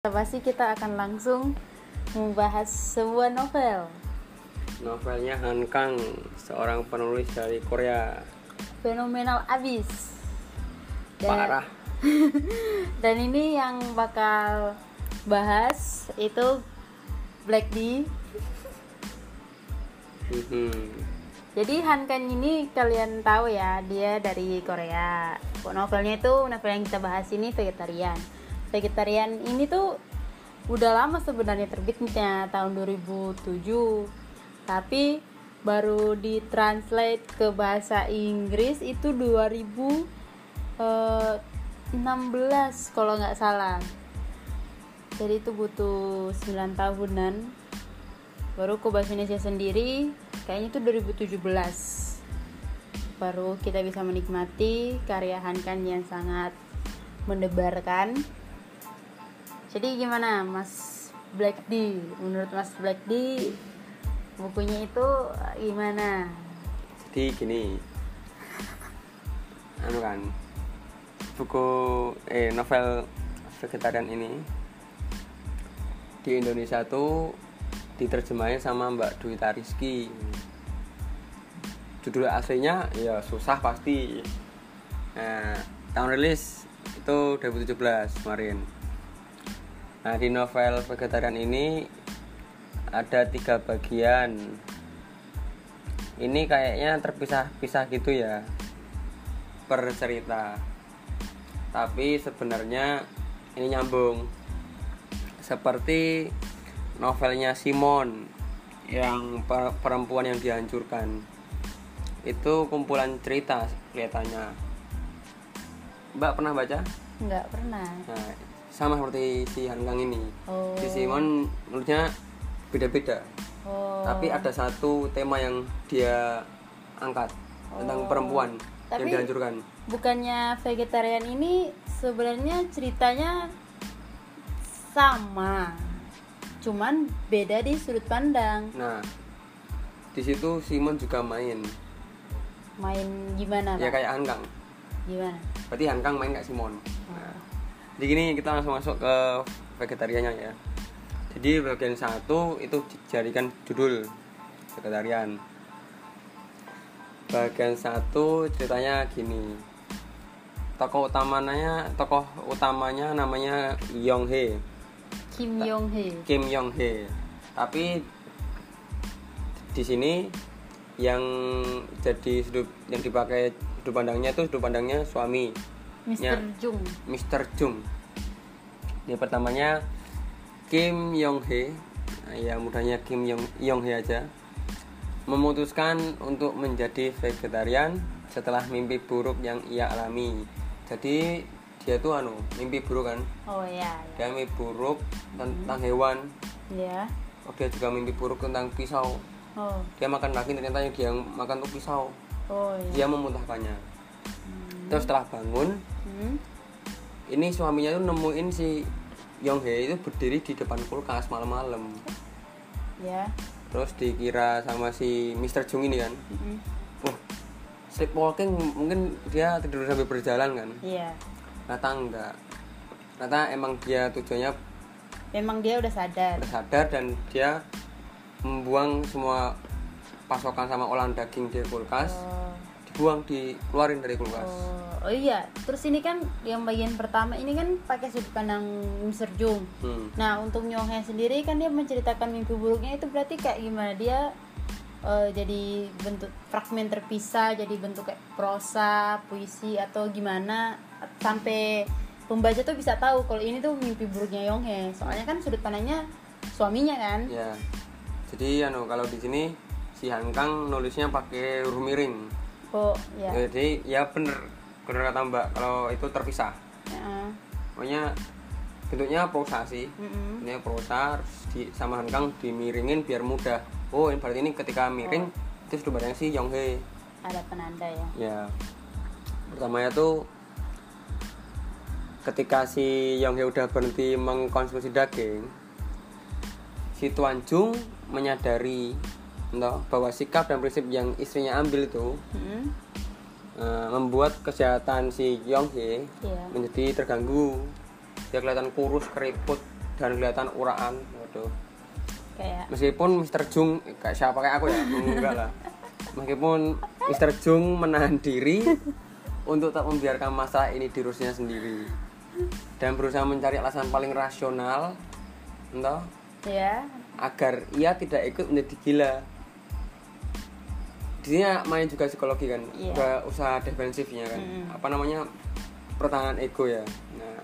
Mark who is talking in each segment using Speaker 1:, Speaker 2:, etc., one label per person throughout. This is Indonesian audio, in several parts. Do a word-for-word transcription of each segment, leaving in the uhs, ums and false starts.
Speaker 1: Pasti kita akan langsung membahas sebuah novel.
Speaker 2: Novelnya Han Kang, seorang penulis dari Korea.
Speaker 1: Fenomenal abis. Dan,
Speaker 2: Parah.
Speaker 1: dan ini yang bakal bahas itu Black D.
Speaker 2: Hmm.
Speaker 1: Jadi Han Kang ini kalian tahu ya, dia dari Korea. Novelnya itu, novel yang kita bahas ini vegetarian. Vegetarian ini tuh udah lama sebenarnya terbitnya, tahun dua ribu tujuh. Tapi baru ditranslate ke bahasa Inggris itu dua ribu enam belas kalau nggak salah. Jadi itu butuh sembilan tahunan. Baru ke bahasa Indonesia sendiri kayaknya itu dua ribu tujuh belas. Baru kita bisa menikmati karya Han Kang yang sangat mendebarkan. Jadi gimana Mas Black D? Menurut Mas Black D, bukunya itu gimana?
Speaker 2: Jadi gini, anu kan, buku eh novel vegetarian ini di Indonesia tuh diterjemahin sama Mbak Dwi Tariski. Judul aslinya ya susah pasti. Nah, tahun rilis itu dua ribu tujuh belas kemarin. Nah, di novel vegetarian ini ada tiga bagian. Ini kayaknya terpisah-pisah gitu ya per cerita. Tapi sebenarnya ini nyambung. Seperti novelnya Simon yang perempuan yang dihancurkan. Itu kumpulan cerita kelihatannya. Mbak pernah baca?
Speaker 1: Enggak pernah.
Speaker 2: Nah, sama seperti si Han Kang ini.
Speaker 1: Oh.
Speaker 2: Si Simon menurutnya beda-beda.
Speaker 1: Oh.
Speaker 2: Tapi ada satu tema yang dia angkat
Speaker 1: Oh.
Speaker 2: tentang perempuan
Speaker 1: Tapi
Speaker 2: yang dihancurkan.
Speaker 1: Bukannya vegetarian ini sebenarnya ceritanya sama, cuman beda di sudut pandang.
Speaker 2: Nah, di situ Simon juga main.
Speaker 1: Main gimana,
Speaker 2: Ya
Speaker 1: Pak?
Speaker 2: kayak Han Kang.
Speaker 1: Gimana?
Speaker 2: Berarti Han Kang main kayak Simon.
Speaker 1: Oh.
Speaker 2: Nah, jadi gini kita langsung masuk ke vegetariannya ya. Jadi bagian satu itu dijadikan judul vegetarian. Bagian satu ceritanya gini. Tokoh utamanya, tokoh utamanya namanya Yong Hee.
Speaker 1: Kim Yong Hee.
Speaker 2: Kim Yong Hee. Tapi di sini yang jadi sudut yang dipakai sudut pandangnya itu sudut pandangnya suami.
Speaker 1: mister Jung.
Speaker 2: mister Jung. Ini pertamanya Kim Yong Hee, ya mudahnya Kim Yong Yong Hee aja, memutuskan untuk menjadi vegetarian setelah mimpi buruk yang ia alami. Jadi dia tuh anu mimpi buruk kan?
Speaker 1: Oh ya.
Speaker 2: Dia mimpi buruk tentang hmm. hewan.
Speaker 1: Ya.
Speaker 2: Oh, dia juga mimpi buruk tentang pisau.
Speaker 1: Oh.
Speaker 2: Dia makan lagi ternyata yang dia makan tuh pisau.
Speaker 1: Oh ya.
Speaker 2: Dia memuntahkannya.
Speaker 1: Hmm.
Speaker 2: Terus setelah bangun,
Speaker 1: Hmm.
Speaker 2: ini suaminya tuh nemuin si Yong Hee itu berdiri di depan kulkas malam-malam.
Speaker 1: Ya.
Speaker 2: Terus dikira sama si mister Jung ini kan.
Speaker 1: Mm-hmm.
Speaker 2: Oh, sleepwalking, mungkin dia tidur sambil berjalan kan.
Speaker 1: Iya.
Speaker 2: Ternyata enggak. Ternyata emang dia tujuannya
Speaker 1: Memang dia udah sadar.
Speaker 2: udah sadar dan dia membuang semua pasokan sama olahan daging di kulkas.
Speaker 1: Oh.
Speaker 2: Dibuang, dikeluarin dari kulkas.
Speaker 1: Oh, oh iya. Terus ini kan yang bagian pertama ini kan pakai sudut pandang mister Jung.
Speaker 2: Hmm.
Speaker 1: Nah, untuk Yong Hee sendiri kan dia menceritakan mimpi buruknya itu berarti kayak gimana? Dia uh, jadi bentuk fragmen terpisah, jadi bentuk kayak prosa, puisi atau gimana sampai pembaca tuh bisa tahu kalau ini tuh mimpi buruknya Yong Hee. Soalnya kan sudut pandangnya suaminya kan.
Speaker 2: Ya. Jadi anu kalau di sini si Han Kang nulisnya pakai huruf miring.
Speaker 1: Oh, ya.
Speaker 2: Jadi ya bener, bener kata Mbak kalau itu terpisah.
Speaker 1: Ya.
Speaker 2: Pokoknya bentuknya prosa sih.
Speaker 1: Mm-mm.
Speaker 2: Ini prosa di, sama Han Kang dimiringin biar mudah. Oh, ini berarti ini ketika miring oh. itu sudah barang si Yong Hee.
Speaker 1: Ada penanda ya.
Speaker 2: Ya. Pertamanya tuh ketika si Yong Hee udah berhenti mengkonsumsi daging, si Tuan Jung menyadari entah, bahwa sikap dan prinsip yang istrinya ambil itu
Speaker 1: Mm-hmm.
Speaker 2: uh, membuat kesehatan si Yong Hee
Speaker 1: yeah.
Speaker 2: menjadi terganggu. Dia kelihatan kurus, keriput, dan kelihatan uraan. Waduh.
Speaker 1: Kayak
Speaker 2: Meskipun mister Jung kayak siapa kayak aku ya, enggak lah. Meskipun mister Jung menahan diri untuk tak membiarkan masalah ini di Rusia sendiri dan berusaha mencari alasan paling rasional, entah,
Speaker 1: ya.
Speaker 2: agar ia tidak ikut menjadi gila. Di sini main juga psikologi kan,
Speaker 1: Iya.
Speaker 2: udah usaha defensifnya kan,
Speaker 1: Mm.
Speaker 2: apa namanya pertahanan ego ya. Nah,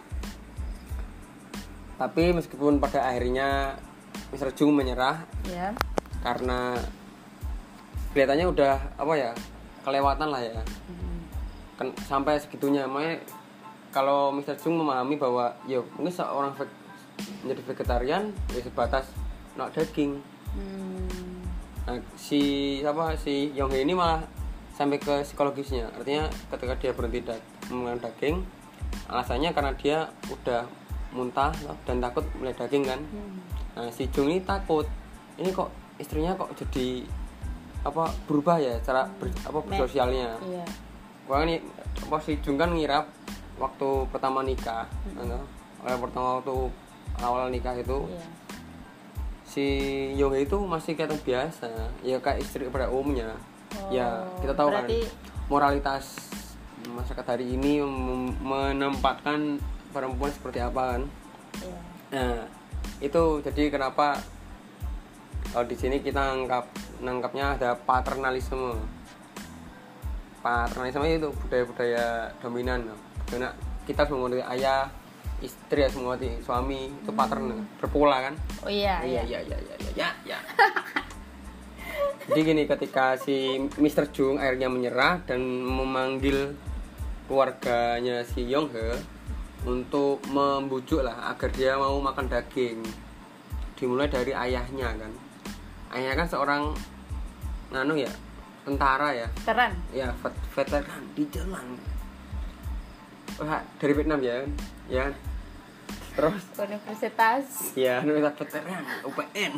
Speaker 2: tapi meskipun pada akhirnya mister Jung menyerah
Speaker 1: Ya.
Speaker 2: karena kelihatannya udah apa ya kelewatan lah ya,
Speaker 1: Hmm.
Speaker 2: kan sampai segitunya. Makanya kalau mister Jung memahami bahwa yo mungkin seorang ve- menjadi vegetarian ya sebatas nak daging.
Speaker 1: Hmm.
Speaker 2: Nah, si apa si Yonghae ini malah sampai ke psikologisnya. Artinya ketika dia berhenti da- memakan daging, alasannya karena dia udah muntah dan takut melihat daging kan.
Speaker 1: Hmm.
Speaker 2: Nah, si Jung ini takut. Ini kok istrinya kok jadi apa berubah ya cara ber, apa bersosialnya.
Speaker 1: Iya.
Speaker 2: Wah ini apa si Jung kan ngira waktu pertama nikah, hmm. awal pertama waktu awal nikah itu.
Speaker 1: Iya.
Speaker 2: Si Yonghae itu masih kelihatan biasa ya kayak istri pada umumnya.
Speaker 1: Oh,
Speaker 2: Ya kita tahu
Speaker 1: berarti...
Speaker 2: kan moralitas masyarakat hari ini mem- menempatkan perempuan seperti apa kan.
Speaker 1: Iya.
Speaker 2: Nah itu jadi kenapa kalau di sini kita nangkap nangkapnya ada paternalisme. Paternalisme itu budaya-budaya dominan. Karena kita harus mengerti ayah, istri harus mengerti suami, itu patern berpola kan.
Speaker 1: Oh iya,
Speaker 2: iya iya iya iya iya ya, ya. Jadi gini, ketika si mister Jung akhirnya menyerah dan memanggil keluarganya si Yonghae untuk membujuk lah agar dia mau makan daging, dimulai dari ayahnya kan. Ayahnya kan seorang nganu ya, tentara ya,
Speaker 1: Keren.
Speaker 2: ya vet- veteran di jalan. Wah, dari Vietnam ya, ya. Terus
Speaker 1: Universitas.
Speaker 2: ya, universitas veteran U P N.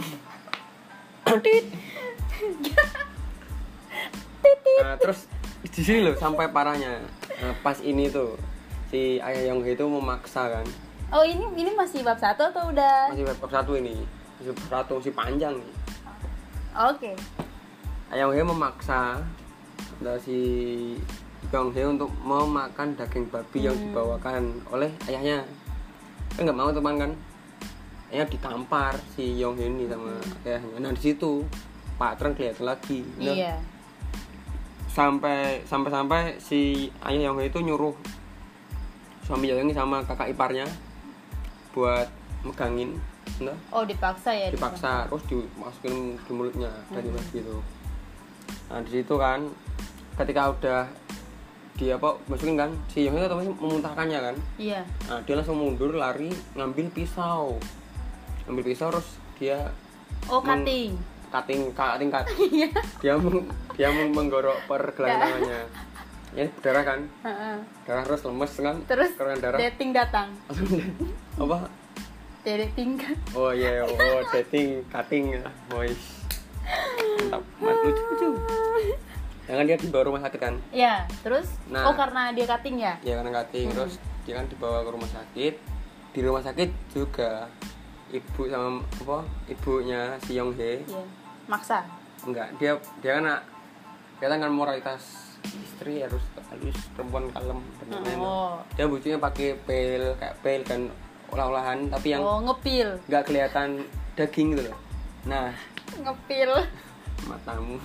Speaker 2: Nah, terus di sini loh sampai parahnya. Nah, pas ini tuh si ayah Yonghae itu memaksa kan.
Speaker 1: Oh ini ini masih bab satu atau udah?
Speaker 2: Masih bab satu ini, masih bab satu si panjang nih.
Speaker 1: Oke.
Speaker 2: Ayah Yonghae memaksa dari si Yonghae untuk memakan daging babi yang
Speaker 1: Hmm.
Speaker 2: dibawakan oleh ayahnya. Kan nggak mau teman kan? Ayah ditampar si Yonghae ini sama ayahnya. Nah di situ patron kelihatan lagi. Nah,
Speaker 1: Iya.
Speaker 2: sampai sampai sampai si ayah Yonghae itu nyuruh suami Yonghae sama kakak iparnya buat megangin, nah,
Speaker 1: Oh dipaksa ya?
Speaker 2: dipaksa terus dimasukin di mulutnya dari babi itu. Nah di situ kan ketika udah dia apa masukin kan si Yonghae otomatis memuntahkannya kan.
Speaker 1: Iya.
Speaker 2: Nah dia langsung mundur lari ngambil pisau, ngambil pisau terus dia
Speaker 1: Oh
Speaker 2: meng-
Speaker 1: cutting.
Speaker 2: cutting cutting cut.
Speaker 1: Iya.
Speaker 2: dia meng, dia meng- menggorok pergelangan tangannya. Ya berdarah kan,
Speaker 1: Heeh.
Speaker 2: darah terus lemes kan,
Speaker 1: Terus
Speaker 2: keluaran darah.
Speaker 1: dating datang.
Speaker 2: Apa?
Speaker 1: Dating kan?
Speaker 2: Oh iya, oh dating, cutting, boys. Mantap, mantap lucu lucu. Jangan dia dibawa rumah sakit kan?
Speaker 1: Iya. Terus?
Speaker 2: Nah.
Speaker 1: Oh karena dia cutting ya?
Speaker 2: Ya karena cutting,
Speaker 1: Hmm.
Speaker 2: terus dia kan dibawa ke rumah sakit. Di rumah sakit juga ibu sama apa? Ibunya si Yonghae.
Speaker 1: Iya. Maksa.
Speaker 2: Enggak, dia dia kan dia kan moralitas istri harus harus perempuan kalem dan lain-lain.
Speaker 1: Oh.
Speaker 2: Dia bujunya pakai pel kayak pel dan olah-olahan tapi yang
Speaker 1: Oh ngepil.
Speaker 2: nggak kelihatan daging gitu loh. Nah,
Speaker 1: Ngepil.
Speaker 2: matamu.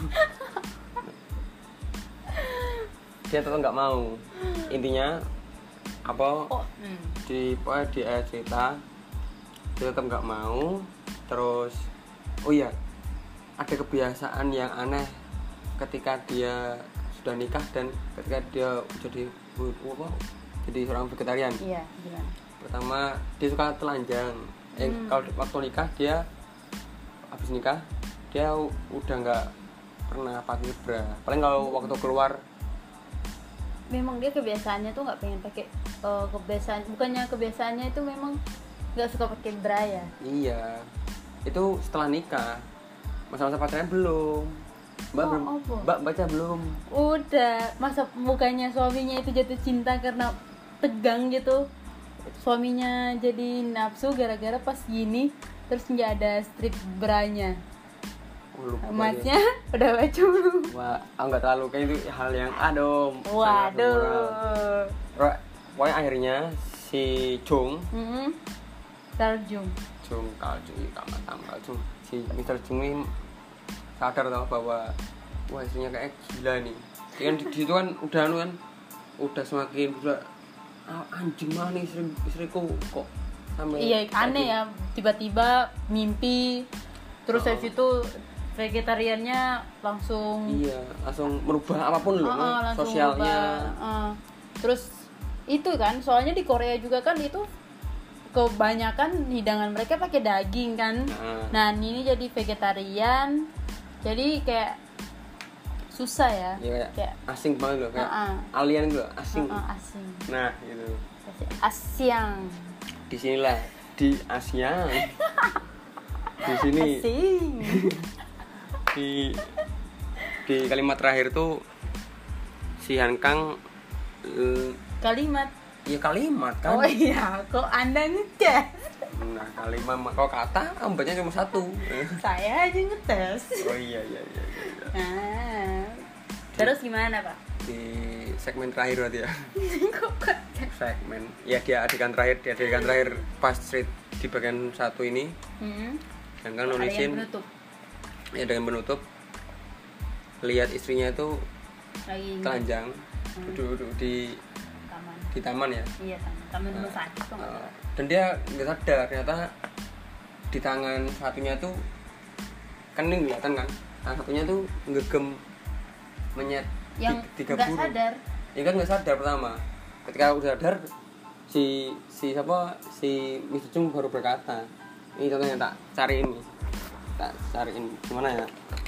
Speaker 2: Dia tetap nggak mau. Intinya apa?
Speaker 1: Oh. Hmm.
Speaker 2: Di apa di akhir cerita dia tetap nggak mau. Terus, oh iya, ada kebiasaan yang aneh ketika dia sudah nikah dan ketika dia jadi apa? Jadi seorang vegetarian.
Speaker 1: Iya. Gimana?
Speaker 2: Pertama dia suka telanjang. Eh,
Speaker 1: Hmm.
Speaker 2: kalau waktu nikah dia habis nikah dia u- udah nggak pernah pakai bra. Paling kalau waktu keluar
Speaker 1: Memang dia kebiasaannya tuh nggak pengen pakai eh, kebiasaan bukannya kebiasaannya itu memang nggak suka pakai bra ya.
Speaker 2: iya itu setelah nikah, masa-masa pacaran belum. Mbak
Speaker 1: Oh,
Speaker 2: belum,
Speaker 1: apa?
Speaker 2: Mbak baca belum.
Speaker 1: Udah, masa bukannya suaminya itu jatuh cinta karena tegang gitu. suaminya jadi nafsu gara-gara pas gini terus nggak ada strip branya.
Speaker 2: Oh, lupa
Speaker 1: Emasnya udah baca belum?
Speaker 2: Wah, ah, nggak terlalu kayak itu hal yang aduh.
Speaker 1: Waduh.
Speaker 2: Pokoknya akhirnya si Jung,
Speaker 1: Mm-hmm. Taljung.
Speaker 2: Jung Kaljung, Kamatam Kaljung, si mister Jung ini sadar tau bahwa wah istrinya kayak gila nih. Dia kan di situ kan udah anu kan, udah semakin udah ah, anjing mah nih istri istriku kok sampai.
Speaker 1: Iya aneh ya, tiba-tiba mimpi terus
Speaker 2: Oh.
Speaker 1: habis itu vegetariannya langsung
Speaker 2: Iya, langsung merubah apapun loh,
Speaker 1: uh, uh, langsung
Speaker 2: sosialnya.
Speaker 1: berubah, uh. Terus itu kan, soalnya di Korea juga kan itu kebanyakan hidangan mereka pakai daging kan.
Speaker 2: Nah.
Speaker 1: Nah, ini jadi vegetarian. Jadi kayak susah ya.
Speaker 2: Iya, kayak,
Speaker 1: Kayak
Speaker 2: asing banget loh, kayak
Speaker 1: Uh-uh.
Speaker 2: alien gitu, asing.
Speaker 1: uh, uh, asing.
Speaker 2: Nah, gitu.
Speaker 1: Asyang.
Speaker 2: Disinilah di Asia. Di sini
Speaker 1: Asing.
Speaker 2: di di kalimat terakhir tuh si Han Kang eh,
Speaker 1: Kalimat.
Speaker 2: ya kalimat kan.
Speaker 1: Oh iya, kok Anda ngetes?
Speaker 2: Nah, kalimat kalau kata obatnya cuma satu.
Speaker 1: Saya aja ngetes.
Speaker 2: Oh iya iya iya, iya, iya.
Speaker 1: Nah, terus gimana Pak?
Speaker 2: Di segmen terakhir berarti ya.
Speaker 1: Kok kok?
Speaker 2: Segmen ya dia adegan terakhir di adegan terakhir pas street di bagian satu ini
Speaker 1: Hmm.
Speaker 2: Han Kang
Speaker 1: Ada yang
Speaker 2: nulisin
Speaker 1: penutup
Speaker 2: ya dengan penutup lihat istrinya itu
Speaker 1: lagi
Speaker 2: telanjang
Speaker 1: Hmm.
Speaker 2: duduk-duduk di
Speaker 1: taman.
Speaker 2: di taman ya.
Speaker 1: Iya taman. Taman rumah sakit kok nggak
Speaker 2: Uh,
Speaker 1: salah.
Speaker 2: dan dia nggak sadar ternyata di tangan satunya tuh kan ini kelihatan kan tangan satunya tuh ngegem menyet
Speaker 1: Yang
Speaker 2: tiga
Speaker 1: nggak
Speaker 2: burung.
Speaker 1: sadar.
Speaker 2: Ya kan nggak sadar pertama, ketika udah sadar si si siapa si mister Chung baru berkata, ini contohnya tak cari ini tak cariin gimana ya.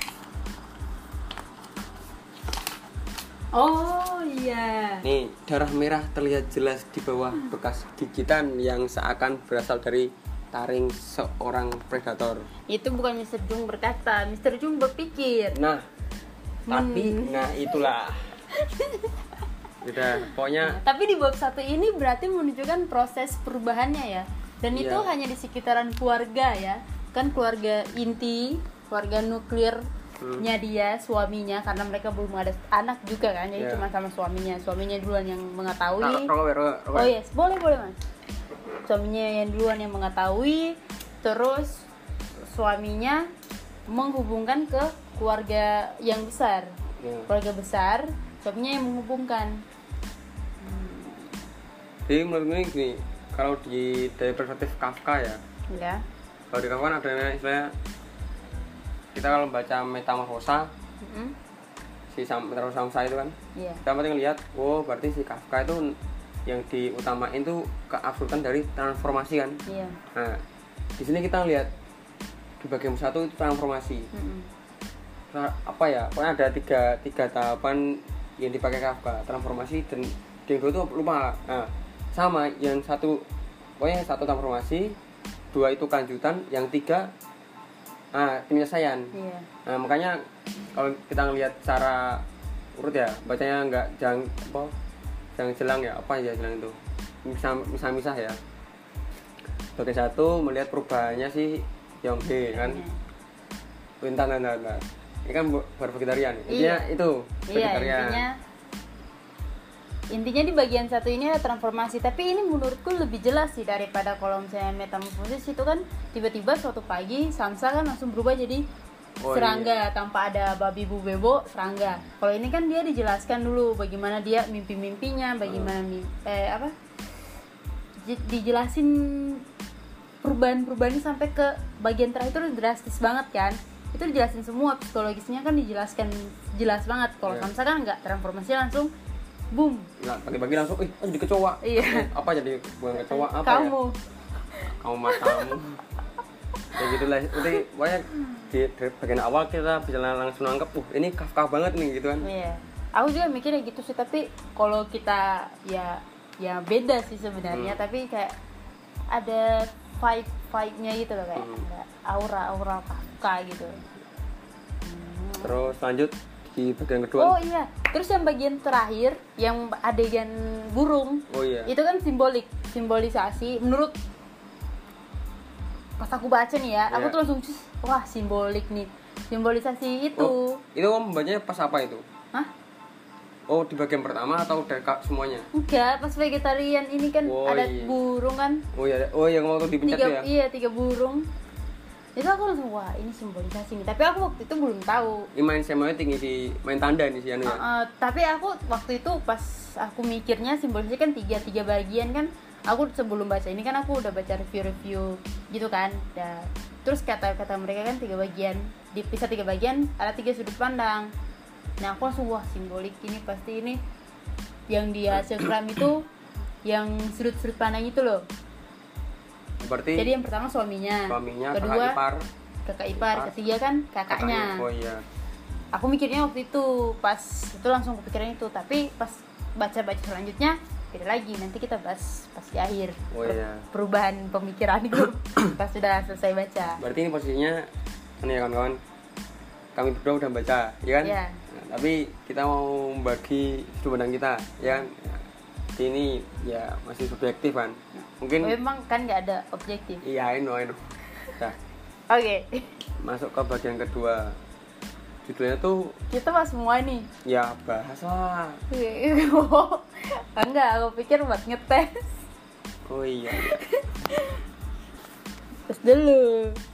Speaker 1: Oh iya.
Speaker 2: Nih, darah merah terlihat jelas di bawah bekas gigitan yang seakan berasal dari taring seorang predator.
Speaker 1: Itu bukan mister Jung berkata, mister Jung berpikir.
Speaker 2: Nah, tapi
Speaker 1: Hmm.
Speaker 2: nah itulah. Udah, pokoknya
Speaker 1: Tapi di bab satu ini berarti menunjukkan proses perubahannya ya. Dan
Speaker 2: Iya.
Speaker 1: itu hanya di sekitaran keluarga ya. Kan keluarga inti, keluarga nuklirnya
Speaker 2: Hmm.
Speaker 1: dia, suaminya, karena mereka belum ada anak juga kan. Jadi
Speaker 2: Iya.
Speaker 1: cuma sama suaminya. Suaminya duluan yang
Speaker 2: Nah,
Speaker 1: mengetahui.
Speaker 2: rokok, rokok, rokok.
Speaker 1: Oh yes, boleh boleh Mas. Suaminya yang duluan yang mengetahui, terus suaminya menghubungkan ke keluarga yang besar.
Speaker 2: Ya.
Speaker 1: Keluarga besar, suaminya yang menghubungkan.
Speaker 2: Jadi menurut gue gini, kalau di dari perspektif Kafka ya,
Speaker 1: Ya.
Speaker 2: kalau di Kafka kan ada istilahnya kita kalau baca Metamorfosa,
Speaker 1: Mm-mm.
Speaker 2: si Sam- Metamorfosa itu kan,
Speaker 1: Iya.
Speaker 2: kita pasti ngeliat, oh berarti si Kafka itu yang diutamain tuh keabsurdan dari transformasi kan.
Speaker 1: Iya.
Speaker 2: Nah, di sini kita ngeliat di bagian satu itu transformasi.
Speaker 1: Mm-mm.
Speaker 2: Nah, apa ya? Pokoknya ada tiga tiga tahapan yang dipakai Kafka, transformasi dan yang dua itu lupa. Nah, sama yang satu, pokoknya satu transformasi, dua itu kelanjutan, yang tiga ah penyelesaian.
Speaker 1: Iya.
Speaker 2: Nah, makanya kalau kita ngelihat secara urut ya, bacanya nggak jangan apa jangan jelang ya, apa ya jelang itu misah misah misah ya. Bagian satu melihat perubahannya si Yonghae kan, bentar bentar bentar. Ini kan bu- baru vegetarian. Intinya
Speaker 1: Iya.
Speaker 2: itu
Speaker 1: Iya,
Speaker 2: vegetarian.
Speaker 1: intinya intinya di bagian satu ini ada transformasi, tapi ini menurutku lebih jelas sih daripada kalau misalnya metamorfosis itu kan tiba-tiba suatu pagi Sansa kan langsung berubah jadi
Speaker 2: Oh,
Speaker 1: serangga tanpa ada babi bu bebo, serangga. Kalau ini kan dia dijelaskan dulu bagaimana dia mimpi-mimpinya, bagaimana mimpi, eh apa Di- dijelasin perubahan-perubahannya sampai ke bagian terakhir itu drastis banget kan. Itu dijelasin semua, psikologisnya kan dijelaskan jelas banget. Kalau
Speaker 2: Iya.
Speaker 1: Sansa kan enggak, transformasi langsung boom.
Speaker 2: Nah, pagi-pagi langsung, ih, oh, jadi kecoa.
Speaker 1: Iya.
Speaker 2: Eh, apa jadi bukan kecoa apa
Speaker 1: Kamu
Speaker 2: ya? Kamu mah kamu. Ya gitulah. Udah, pokoknya di, di bagian awal kita bisa langsung nangkep, uh, ini Kafka banget nih gitu kan.
Speaker 1: iya. Aku juga mikirnya gitu sih, tapi kalau kita ya ya beda sih sebenarnya,
Speaker 2: Hmm.
Speaker 1: tapi kayak ada vibe vibe-nya gitu loh, kayak
Speaker 2: Hmm.
Speaker 1: ada aura-aura Kafka gitu.
Speaker 2: Terus lanjut di bagian kedua.
Speaker 1: Oh iya, terus yang bagian terakhir yang adegan burung,
Speaker 2: Oh iya.
Speaker 1: itu kan simbolik, simbolisasi. Menurut pas aku baca nih ya, aku
Speaker 2: Iya.
Speaker 1: tuh langsung "Cus, wah simbolik nih, simbolisasi itu."
Speaker 2: Oh, itu kamu membacanya pas apa itu?
Speaker 1: Hah?
Speaker 2: Oh, di bagian pertama atau udah kak semuanya?
Speaker 1: Enggak, pas vegetarian ini kan
Speaker 2: Oh,
Speaker 1: ada
Speaker 2: iya.
Speaker 1: burung kan,
Speaker 2: Oh iya, oh yang waktu dipencet
Speaker 1: tiga
Speaker 2: tuh ya.
Speaker 1: iya tiga burung. Itu aku langsung wah ini simbolisasi nih. Tapi aku waktu itu belum tahu.
Speaker 2: Ini main semuanya tinggi si main tanda nih si anu
Speaker 1: Uh,
Speaker 2: ya.
Speaker 1: uh, tapi aku waktu itu pas aku mikirnya simbolisasi kan tiga tiga bagian kan. Aku sebelum baca ini kan aku udah baca review-review gitu kan. Da, terus kata-kata mereka kan tiga bagian, dipisah tiga bagian, ada tiga sudut pandang. Nah aku langsung wah simbolik ini pasti ini yang di hasil kram itu yang sudut-sudut pandang itu loh.
Speaker 2: Berarti
Speaker 1: Jadi yang pertama suaminya,
Speaker 2: suaminya,
Speaker 1: kedua
Speaker 2: kakak ipar,
Speaker 1: kakak ipar, ketiga kan kakaknya.
Speaker 2: Oh iya.
Speaker 1: Aku mikirnya waktu itu pas itu langsung kepikiran itu, tapi pas baca-baca selanjutnya beda lagi. Nanti kita bahas pas di akhir.
Speaker 2: Oh iya.
Speaker 1: Perubahan pemikiranku pas sudah selesai baca.
Speaker 2: Berarti ini posisinya ini ya kawan-kawan. Kami berdua udah baca, ya kan?
Speaker 1: Iya.
Speaker 2: Nah, tapi kita mau bagi sudut pandang kita, ya kan? Ini ya masih subjektif kan. Mungkin
Speaker 1: Memang kan nggak ada objektif.
Speaker 2: iya, I know, I know. Nah,
Speaker 1: Oke.
Speaker 2: masuk ke bagian kedua. Judulnya tuh
Speaker 1: Kita bahas semua nih.
Speaker 2: ya bahas lah.
Speaker 1: Enggak, aku pikir buat ngetes.
Speaker 2: Oh iya, iya.
Speaker 1: Tes dulu.